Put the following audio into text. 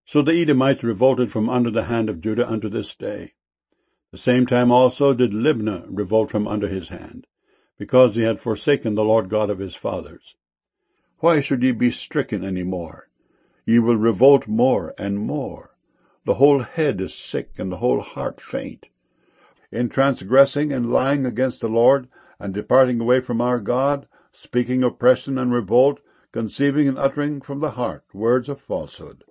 So the Edomites revolted from under the hand of Judah unto this day. The same time also did Libnah revolt from under his hand, because he had forsaken the Lord God of his fathers. Why should ye be stricken any more? Ye will revolt more and more. The whole head is sick, and the whole heart faint. In transgressing and lying against the Lord, and departing away from our God, speaking oppression and revolt, conceiving and uttering from the heart words of falsehood.